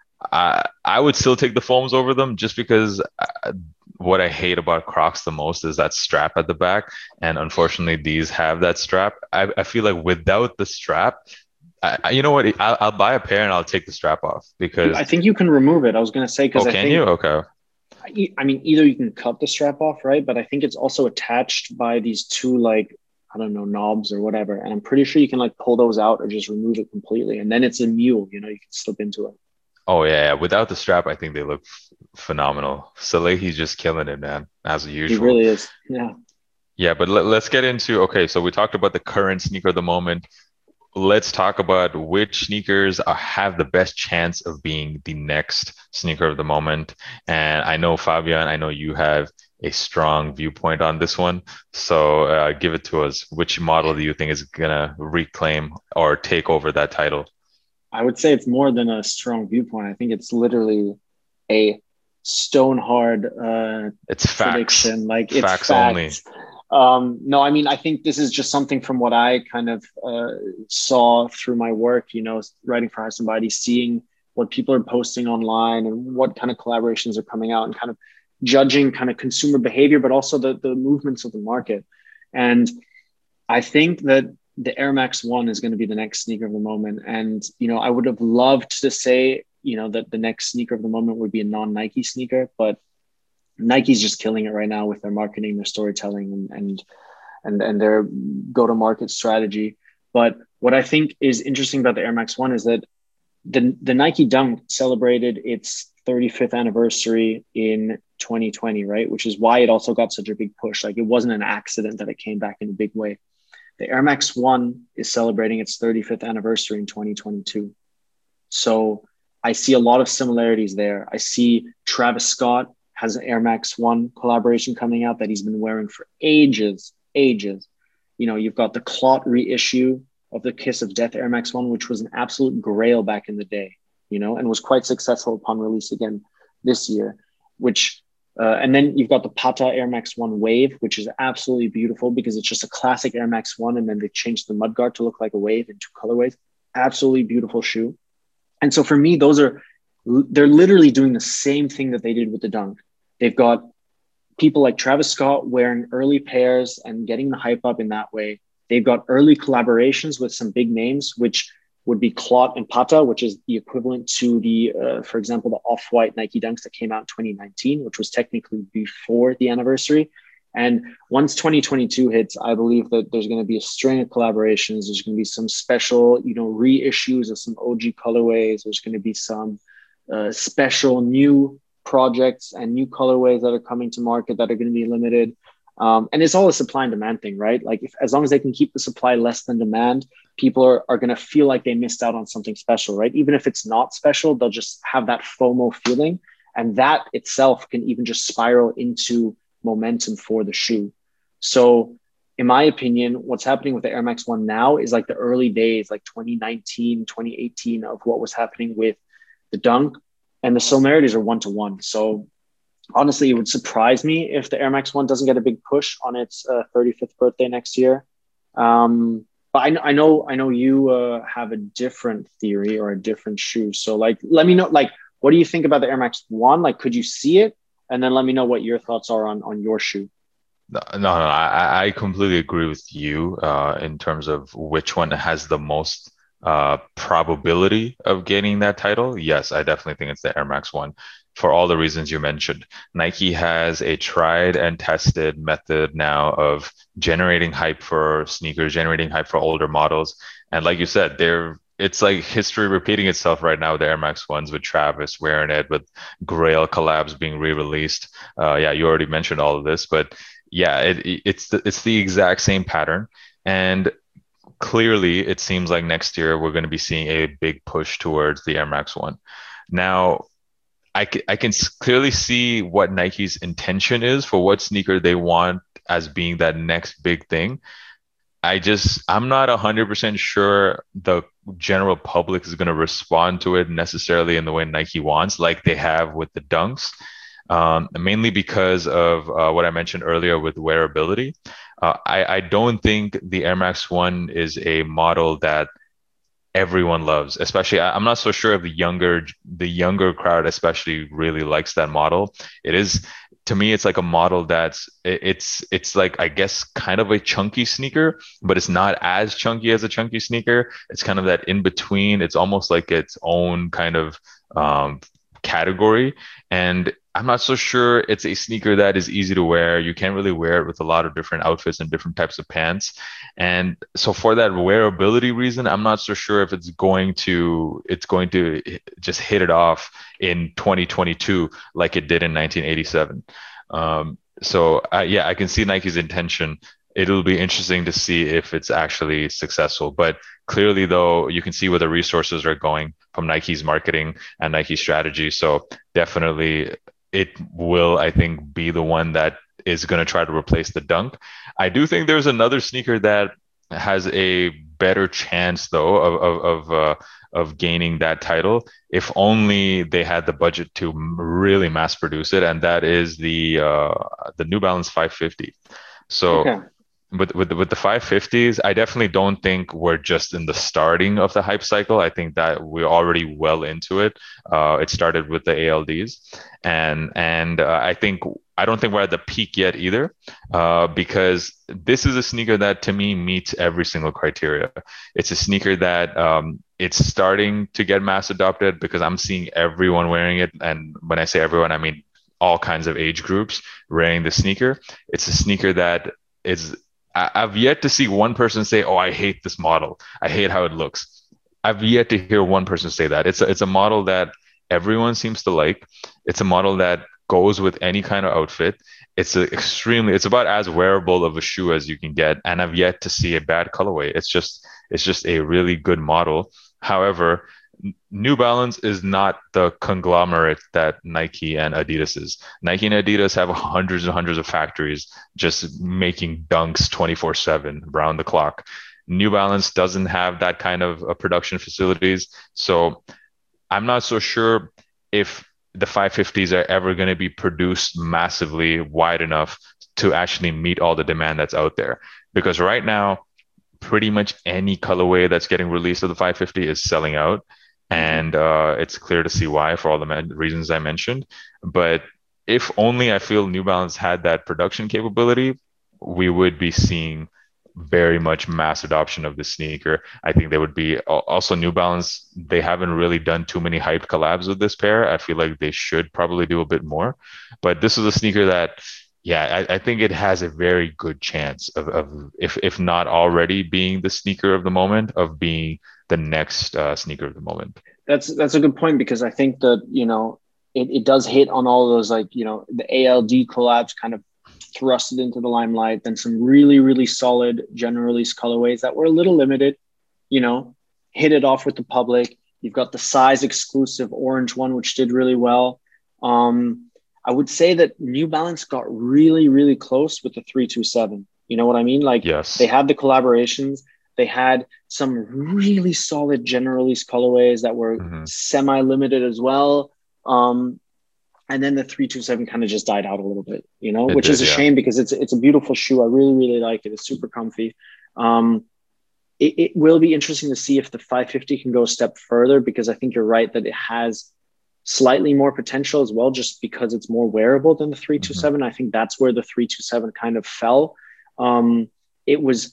I I would still take the foams over them just because I, what I hate about Crocs the most is that strap at the back. And unfortunately, these have that strap. I, I feel like without the strap, I, you know what? I'll, I'll buy a pair and I'll take the strap off because I think you can remove it. I was going to say, because oh, I can think, you? Okay. I, I mean, either you can cut the strap off, right? But I think it's also attached by these two, like, I don't know, knobs or whatever. And I'm pretty sure you can like pull those out or just remove it completely. And then it's a mule, you know, you can slip into it. Oh yeah, yeah. Without the strap, I think they look f- phenomenal. Salehi's just killing it, man, as usual. He really is. Yeah. Yeah, but let, let's get into okay. So we talked about the current sneaker of the moment. let's talk about which sneakers are, have the best chance of being the next sneaker of the moment. And I know, Fabian, I know you have a strong viewpoint on this one. So uh, give it to us. Which model do you think is going to reclaim or take over that title? I would say it's more than a strong viewpoint. I think it's literally a stone hard uh, it's facts. prediction. Like it's facts, facts. only. Um, no, I mean, I think this is just something from what I kind of uh, saw through my work, you know, writing for Highsnobiety, seeing what people are posting online and what kind of collaborations are coming out and kind of judging kind of consumer behavior, but also the, the movements of the market. And I think that the Air Max one is going to be the next sneaker of the moment. And, you know, I would have loved to say, you know, that the next sneaker of the moment would be a non-Nike sneaker, but Nike's just killing it right now with their marketing, their storytelling, and and and, and their go-to-market strategy. But what I think is interesting about the Air Max one is that the, the Nike Dunk celebrated its thirty-fifth anniversary in twenty twenty, right? Which is why it also got such a big push. Like it wasn't an accident that it came back in a big way. The Air Max one is celebrating its thirty-fifth anniversary in twenty twenty-two. So I see a lot of similarities there. I see Travis Scott has an Air Max one collaboration coming out that he's been wearing for ages, ages. You know, you've got the clot reissue of the Kiss of Death Air Max one, which was an absolute grail back in the day, you know, and was quite successful upon release again this year, which, uh, and then you've got the Pata Air Max one Wave, which is absolutely beautiful because it's just a classic Air Max one. And then they changed the mudguard to look like a wave in two colorways. Absolutely beautiful shoe. And so for me, those are, they're literally doing the same thing that they did with the Dunk. They've got people like Travis Scott wearing early pairs and getting the hype up in that way. They've got early collaborations with some big names, which would be Clot and Pata, which is the equivalent to the, uh, for example, the Off-White Nike Dunks that came out in twenty nineteen, which was technically before the anniversary. And once twenty twenty-two hits, I believe that there's going to be a string of collaborations. There's going to be some special, you know, reissues of some O G colorways. There's going to be some uh, special new projects and new colorways that are coming to market that are going to be limited. Um, and it's all a supply and demand thing, right? Like if, as long as they can keep the supply less than demand, people are, are going to feel like they missed out on something special, right? Even if it's not special, they'll just have that FOMO feeling. And that itself can even just spiral into momentum for the shoe. So in my opinion, what's happening with the Air Max one now is like the early days, like twenty nineteen, twenty eighteen of what was happening with the Dunk. And the similarities are one to one. So honestly, it would surprise me if the Air Max one doesn't get a big push on its uh, thirty-fifth birthday next year. Um, but I, I know, I know you uh, have a different theory or a different shoe. So like, let me know, like, what do you think about the Air Max one? Like, could you see it? And then let me know what your thoughts are on, on your shoe. No, no, no I, I completely agree with you uh, in terms of which one has the most uh probability of getting that title. Yes, I definitely think it's the Air Max one for all the reasons you mentioned. Nike has a tried and tested method now of generating hype for sneakers, generating hype for older models. And like you said, they're it's like history repeating itself right now with the Air Max ones, with Travis wearing it, with Grail collabs being re-released. Uh, yeah, you already mentioned all of this, but yeah, it, it's the, it's the exact same pattern. And clearly, it seems like next year we're going to be seeing a big push towards the Air Max one. Now, I can, I can clearly see what Nike's intention is for what sneaker they want as being that next big thing. I just, I'm not one hundred percent sure the general public is going to respond to it necessarily in the way Nike wants, like they have with the Dunks, um, mainly because of uh, what I mentioned earlier with wearability. Uh, I, I don't think the Air Max one is a model that everyone loves, especially I, I'm not so sure if the younger the younger crowd especially really likes that model. It is, to me, it's like a model that's it, it's it's like, I guess, kind of a chunky sneaker, but it's not as chunky as a chunky sneaker. It's kind of that in between. It's almost like its own kind of um, category. And I'm not so sure it's a sneaker that is easy to wear. You can't really wear it with a lot of different outfits and different types of pants. And so for that wearability reason, I'm not so sure if it's going to it's going to just hit it off in twenty twenty-two like it did in nineteen eighty-seven. Um, so uh, yeah, I can see Nike's intention it'll be interesting to see if it's actually successful. But clearly, though, you can see where the resources are going from Nike's marketing and Nike's strategy. So definitely it will, I think, be the one that is going to try to replace the Dunk. I do think there's another sneaker that has a better chance, though, of of of, uh, of gaining that title if only they had the budget to really mass produce it, and that is the uh, the New Balance five fifty. So. Okay. With with the, with the five fifties, I definitely don't think we're just in the starting of the hype cycle. I think that we're already well into it. Uh, it started with the A L Ds, and and uh, I think I don't think we're at the peak yet either, uh, because this is a sneaker that to me meets every single criteria. It's a sneaker that um, it's starting to get mass adopted because I'm seeing everyone wearing it, and when I say everyone, I mean all kinds of age groups wearing the sneaker. It's a sneaker that is I've yet to see one person say, "Oh, I hate this model. I hate how it looks." I've yet to hear one person say that. It's a, it's a model that everyone seems to like. It's a model that goes with any kind of outfit. It's a extremely, it's about as wearable of a shoe as you can get. And I've yet to see a bad colorway. It's just, it's just a really good model. However, New Balance is not the conglomerate that Nike and Adidas is. Nike and Adidas have hundreds and hundreds of factories just making dunks twenty-four seven around the clock. New Balance doesn't have that kind of uh, production facilities. So I'm not so sure if the five fifties are ever going to be produced massively wide enough to actually meet all the demand that's out there. Because right now, pretty much any colorway that's getting released of the five fifty is selling out. And uh, it's clear to see why for all the men- reasons I mentioned. But if only I feel New Balance had that production capability, we would be seeing very much mass adoption of this sneaker. I think they would be also New Balance. They haven't really done too many hyped collabs with this pair. I feel like they should probably do a bit more. But this is a sneaker that, yeah, I, I think it has a very good chance of, of if if not already being the sneaker of the moment, of being the next uh, sneaker of the moment. That's that's a good point, because I think that, you know, it, it does hit on all those, like, you know, the A L D collabs kind of thrusted into the limelight, then some really, really solid general release colorways that were a little limited, you know, hit it off with the public. You've got the size exclusive orange one, which did really well. Um, I would say that New Balance got really, really close with the three two seven. You know what I mean? Like, yes, they had the collaborations. They had some really solid general release colorways that were mm-hmm. semi-limited as well. Um, and then the three two seven kind of just died out a little bit, you know, it which did, is a yeah. shame, because it's it's a beautiful shoe. I really, really like it. It's super comfy. Um, it, it will be interesting to see if the five fifty can go a step further, because I think you're right that it has slightly more potential as well, just because it's more wearable than the three two seven. Mm-hmm. I think that's where the three two seven kind of fell. Um, it was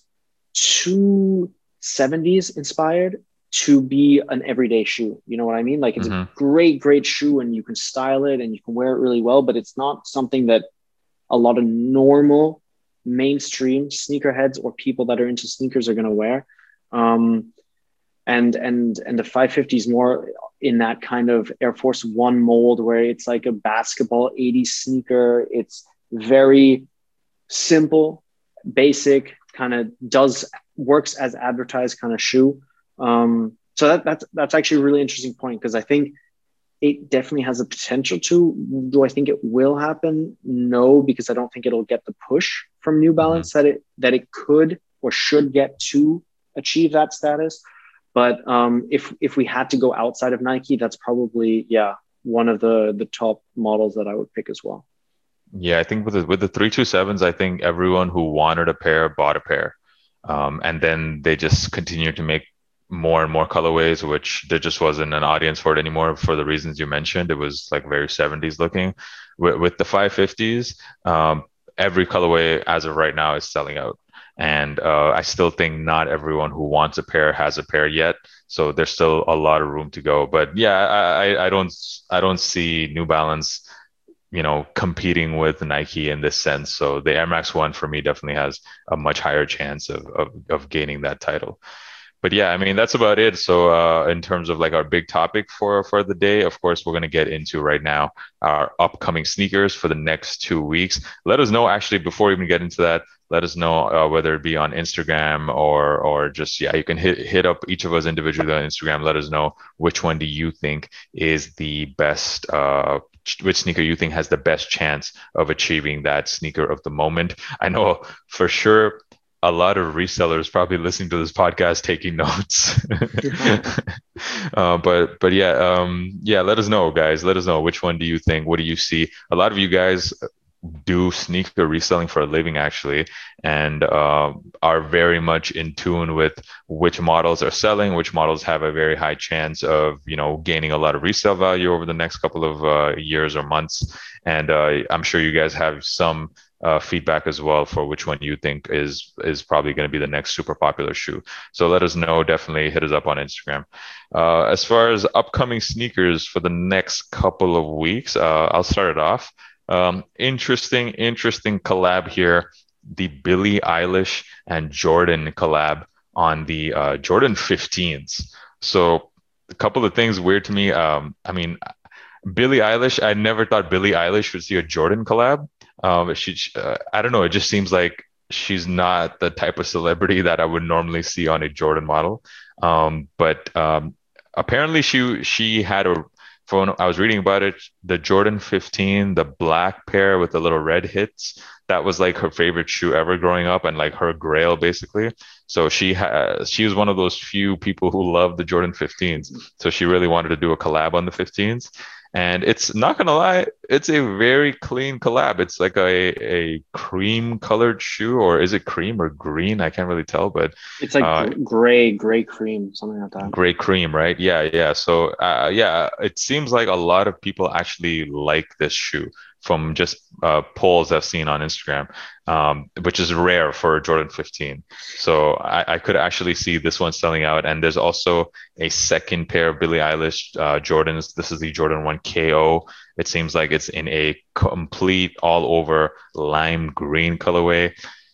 too seventies inspired to be an everyday shoe. You know what I mean? Like, it's mm-hmm. a great, great shoe, and you can style it and you can wear it really well, but it's not something that a lot of normal mainstream sneakerheads or people that are into sneakers are going to wear. Um, and, and, and the five fifty is more in that kind of Air Force One mold, where it's like a basketball eighties sneaker. It's very simple, basic, kind of does works as advertised kind of shoe. Um, so that, that's that's actually a really interesting point, because I think it definitely has the potential to. Do I think it will happen? No, because I don't think it'll get the push from New Balance mm-hmm. that it that it could or should get to achieve that status. But um, if if we had to go outside of Nike, that's probably yeah one of the the top models that I would pick as well. Yeah, I think with the, with the three two sevens, I think everyone who wanted a pair bought a pair. Um, and then they just continued to make more and more colorways, which there just wasn't an audience for it anymore for the reasons you mentioned. It was like very seventies looking. With, with the five fifties, um, every colorway as of right now is selling out. And uh, I still think not everyone who wants a pair has a pair yet. So there's still a lot of room to go. But yeah, I, I don't I don't see New Balance, you know, competing with Nike in this sense. So the Air Max One for me definitely has a much higher chance of, of, of gaining that title. but yeah, I mean that's about it. So uh, in terms of like our big topic for for the day, of course, we're going to get into right now our upcoming sneakers for the next two weeks. Let us know actually before we even get into that. Let us know uh, whether it be on Instagram or or just yeah, you can hit hit up each of us individually on Instagram. Let us know which one do you think is the best. Uh, which sneaker you think has the best chance of achieving that sneaker of the moment. I know for sure a lot of resellers probably listening to this podcast taking notes. uh, but but yeah, um, yeah, let us know, guys. Let us know which one do you think? What do you see? A lot of you guys do sneaker reselling for a living actually, and uh, are very much in tune with which models are selling, which models have a very high chance of you know gaining a lot of resale value over the next couple of uh, years or months. And uh, I'm sure you guys have some uh, feedback as well for which one you think is is probably going to be the next super popular shoe. So let us know. Definitely hit us up on Instagram. Uh, as far as upcoming sneakers for the next couple of weeks, uh, I'll start it off. Um, interesting, interesting collab here. The Billie Eilish and Jordan collab on the uh, Jordan fifteens. So a couple of things weird to me. Um, I mean, Billie Eilish, I never thought Billie Eilish would see a Jordan collab. Um, she, uh, I don't know. It just seems like she's not the type of celebrity that I would normally see on a Jordan model. Um, but um, apparently she she had a phone. I was reading about it. The Jordan fifteen, the black pair with the little red hits, that was like her favorite shoe ever growing up, and like her grail basically. So she has she was one of those few people who loved the Jordan fifteens. So she really wanted to do a collab on the fifteens. And it's not gonna lie, it's a very clean collab. It's like a a cream colored shoe, or is it cream or green? I can't really tell, but It's like uh, gray, gray cream, something like that. gray cream, right? Yeah, yeah. So, uh, yeah, it seems like a lot of people actually like this shoe from just uh, polls I've seen on Instagram, um, which is rare for Jordan fifteen. So I, I could actually see this one selling out. And there's also a second pair of Billie Eilish uh, Jordans. This is the Jordan one K O. It seems like it's in a complete all over lime green colorway.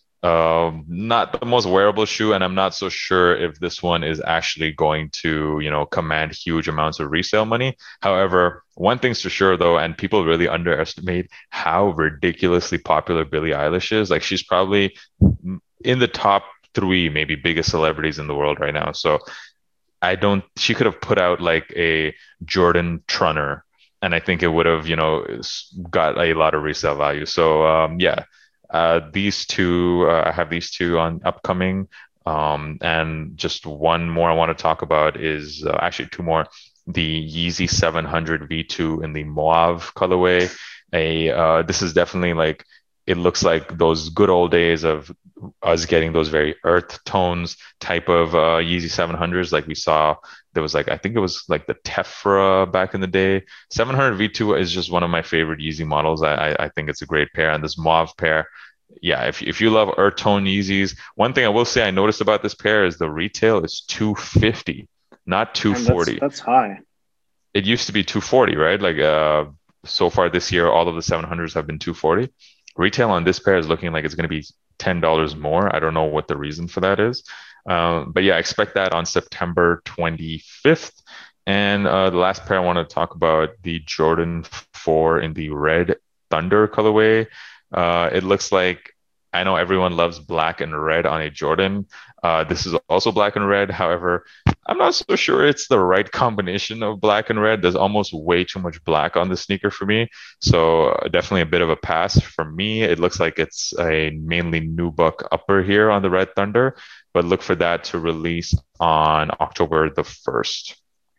Um, not the most wearable shoe, and I'm not so sure if this one is actually going to, you know, command huge amounts of resale money. However, one thing's for sure though, and people really underestimate how ridiculously popular Billie Eilish is. Like she's probably in the top three, maybe biggest celebrities in the world right now. So I don't, she could have put out like a Jordan Trunner, and I think it would have, you know, got a lot of resale value. So um, yeah. Uh, these two, uh, I have these two on upcoming. Um, and just one more I want to talk about is uh, actually two more. The Yeezy seven hundred V two in the Mauve colorway. A uh, this is definitely like, it looks like those good old days of us getting those very earth tones type of uh, Yeezy seven hundreds like we saw. There was like, I think it was like the Tephra back in the day. seven hundred V two is just one of my favorite Yeezy models. I, I, I think it's a great pair. And this Mauve pair, yeah, if, if you love earth tone Yeezys, one thing I will say I noticed about this pair is the retail is two fifty, not two forty. That's, that's high. It used to be two forty, right? Like uh, so far this year, all of the seven hundreds have been two forty. Retail on this pair is looking like it's going to be ten dollars more. I don't know what the reason for that is. Um, but yeah, expect that on September twenty-fifth. And uh, the last pair I want to talk about, the Jordan four in the Red Thunder colorway. Uh, it looks like, I know everyone loves black and red on a Jordan. Uh, this is also black and red. However, I'm not so sure it's the right combination of black and red. There's almost way too much black on the sneaker for me. So uh, definitely a bit of a pass for me. It looks like it's a mainly nubuck upper here on the Red Thunder, but look for that to release on October the first.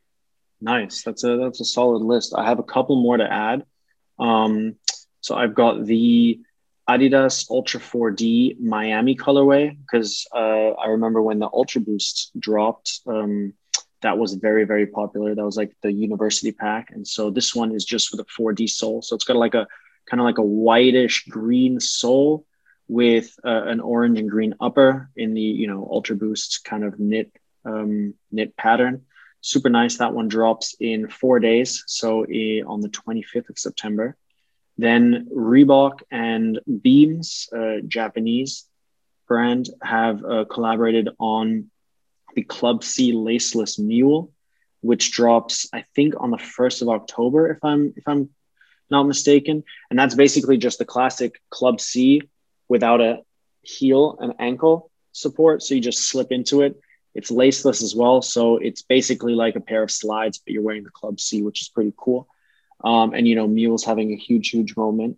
Nice. That's a that's a solid list. I have a couple more to add. Um, so I've got the Adidas Ultra four D Miami colorway, because uh, I remember when the Ultra Boost dropped, um, that was very, very popular. That was like the university pack. And so this one is just with a four D sole. So it's got like a kind of like a whitish green sole with uh, an orange and green upper in the, you know, Ultra Boost kind of knit, um, knit pattern. Super nice. That one drops in four days. So uh, on the twenty-fifth of September. Then Reebok and Beams, uh, Japanese brand, have uh, collaborated on the Club C Laceless Mule, which drops, I think, on the first of October, if I'm if I'm not mistaken. And that's basically just the classic Club C without a heel and ankle support. So you just slip into it. It's laceless as well. So it's basically like a pair of slides, but you're wearing the Club C, which is pretty cool. Um, and, you know, Mule's having a huge, huge moment.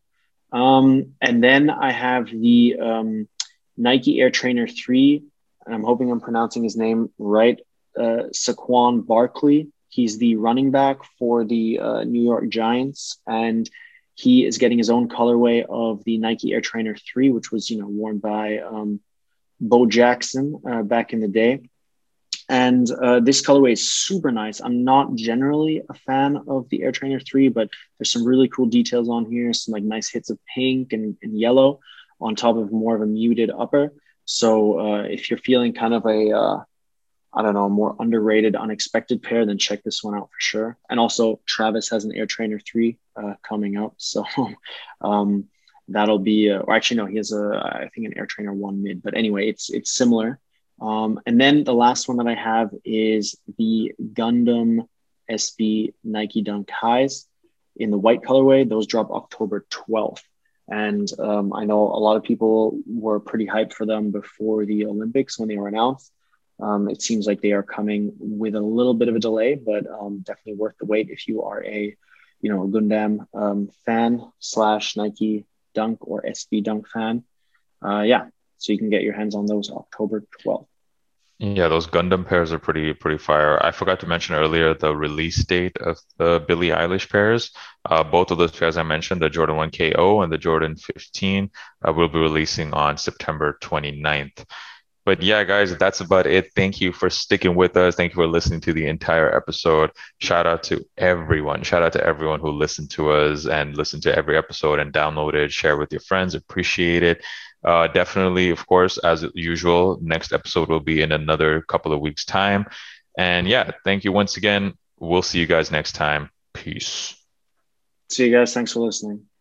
Um, and then I have the um, Nike Air Trainer three, and I'm hoping I'm pronouncing his name right, uh, Saquon Barkley. He's the running back for the uh, New York Giants, and he is getting his own colorway of the Nike Air Trainer three, which was, you know, worn by um, Bo Jackson uh, back in the day. And uh, this colorway is super nice. I'm not generally a fan of the Air Trainer three, but there's some really cool details on here. Some like nice hits of pink and, and yellow on top of more of a muted upper. So uh, if you're feeling kind of a, uh, I don't know, more underrated, unexpected pair, then check this one out for sure. And also Travis has an Air Trainer three uh, coming up. So um, that'll be, uh, or actually no, he has a, I think an Air Trainer one mid, but anyway, it's, it's similar. Um, and then the last one that I have is the Gundam S B Nike Dunk Highs in the white colorway. Those drop October twelfth. And um, I know a lot of people were pretty hyped for them before the Olympics when they were announced. Um, it seems like they are coming with a little bit of a delay, but um, definitely worth the wait if you are a, you know, Gundam um, fan slash Nike Dunk or S B Dunk fan. Uh, yeah. So you can get your hands on those October twelfth. Yeah, those Gundam pairs are pretty pretty fire. I forgot to mention earlier the release date of the Billie Eilish pairs. Uh, both of those pairs I mentioned, the Jordan one K O and the Jordan fifteen, uh, will be releasing on September twenty-ninth. But yeah, guys, that's about it. Thank you for sticking with us. Thank you for listening to the entire episode. Shout out to everyone. Shout out to everyone who listened to us and listened to every episode and downloaded, share with your friends. Appreciate it. Uh, definitely, of course, as usual, next episode will be in another couple of weeks' time. And yeah, thank you once again. We'll see you guys next time. Peace. See you guys. Thanks for listening.